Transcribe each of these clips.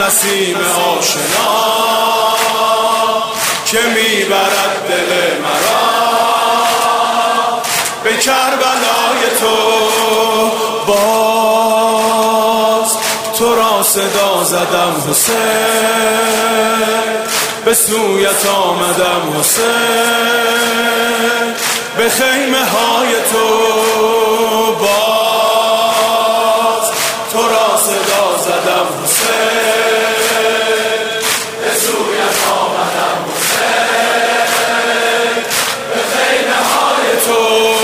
نسیم آشنا که میبرد دل مرا به کربلای تو. باز تو را صدا زدم حسین، به سویت آمدم حسین، به خیمه های تو. باز تو را صدا زدم حسین، به سویت آمدم حسین، به خیمه های تو.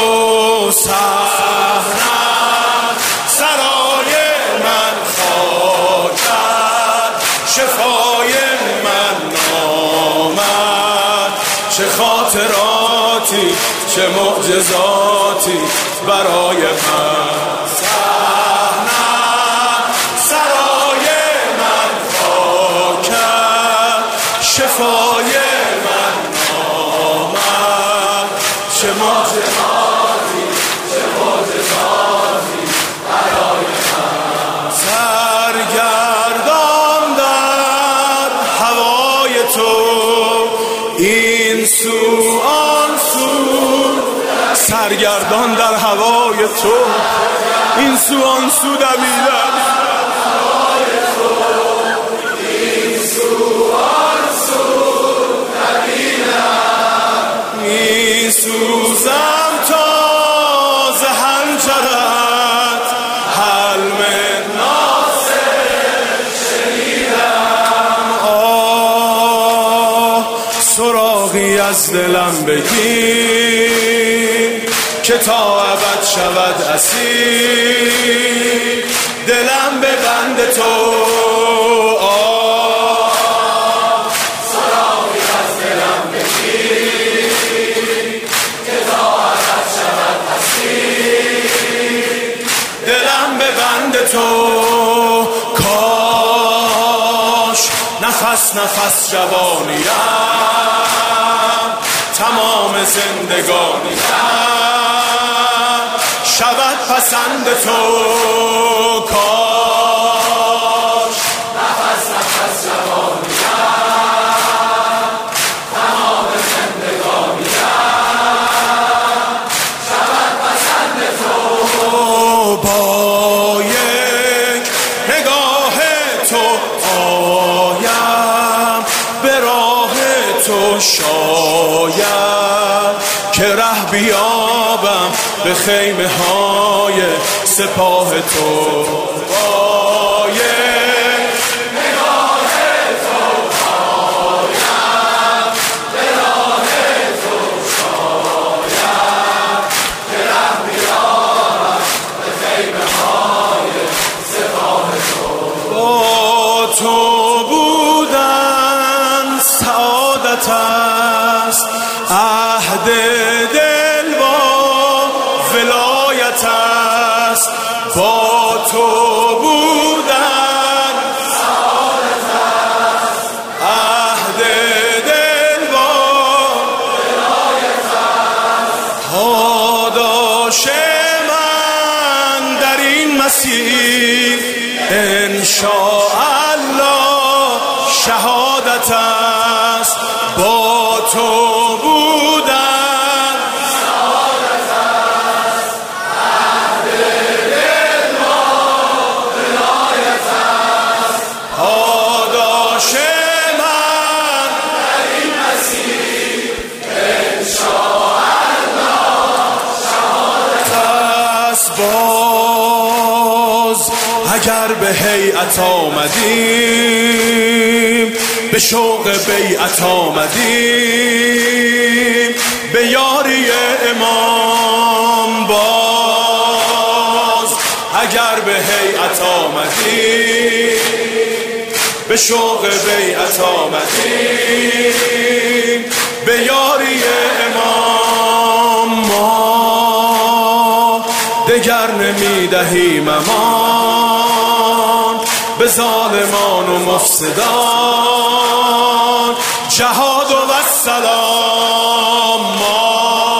صحنه سرای من خاکت، شفای من نامد، چه خاطراتی چه معجزاتی برای من. صحنه سرای من خاکت، شفای من نامد، چه معجزاتی چه معجزاتی برای من. سرگردان در هوای تو، این سو آن سو، سرگردان در هوای تو، این سو آن سو دویدم، این سو آن سو دویدم، این سوزم تا ز حنجرت حلم ناصر شنیدم. آه سراغی از دلم بگیر که تا ابد شود اسیر، دلم به بند تو. سراغی از دلم بگیر که تا ابد شود اسیر، دلم به بند تو. کاش نفس نفس جوانیم، تمام زندگانیم شود پسند تو. کاش نفس نفس جوانیم، تمام زندگانیم شود پسند تو. با یک نگاه تو آیم به راه تو، شاید که ره بیابم به خیمه های سپاه تو. با یک نگاه تو آیم به راه تو، شاید که ره بیابم به خیمه های سپاه تو. با تو بودن سعادت است، عهد دل با ولایت است. با تو بودن سعادت است، عهد دل با ولایت است. پاداش من در این مسیر انشاءالله شهادت است. با تو بودن سعادت است، عهد دل با ولایت است. پاداش من در این مسیر انشاءالله شهادت است. باز اگر به هیئت آمدیم، به شوق بیعت آمدیم، به یاری امام. باز اگر به هیئت آمدیم، به شوق بیعت آمدیم، به یاری امام. ما دگر نمیدهیم امان به ظالمان و مفسدان، جهاد و السلام. ما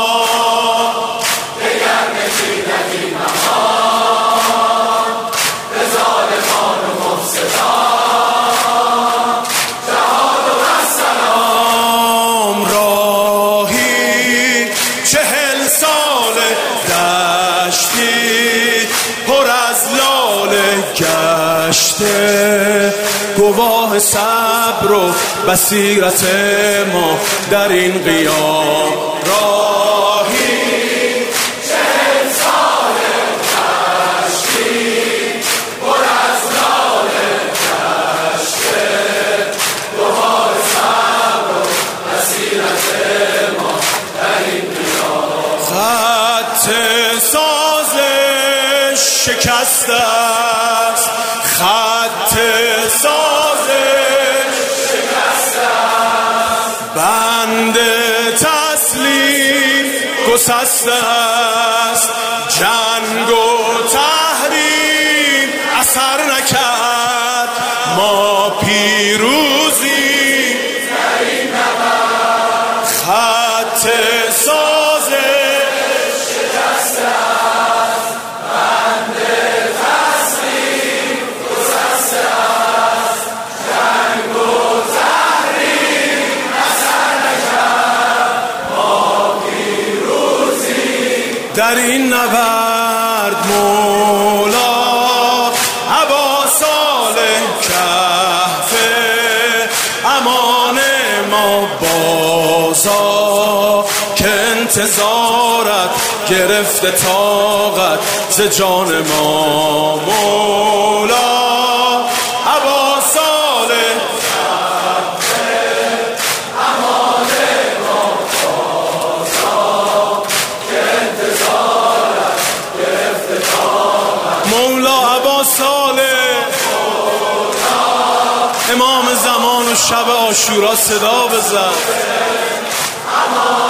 دگر نمیدهیم امان به ظالمان و مفسدان، از لاله گشته، گواه صبر و بصیرت ما در این قیام. راهی 40 ساله گشتیم، پر از لاله گشته، گواه صبر و بصیرت ما در این قیام. خط سازش شکسته است، خط سازش شکسته است، بند تسلیم گسسته است، جنگ و تحریم اثر نکرد، ما پیروزی در این نبرد. خط سازش شکسته است، بند تسلیم گسسته است، جنگ و تحریم اثر نکرد، ما پیروزی در این نبرد. مولا ابا صالح کهفه، امان ما بازا که انتظارت گرفته طاقت ز جان ما. مولا ابا صالح کهفه، امان ما بازا که انتظارت گرفته طاقت. مولا ابا صالح، امام زمان و شب عاشورا صدا بزن.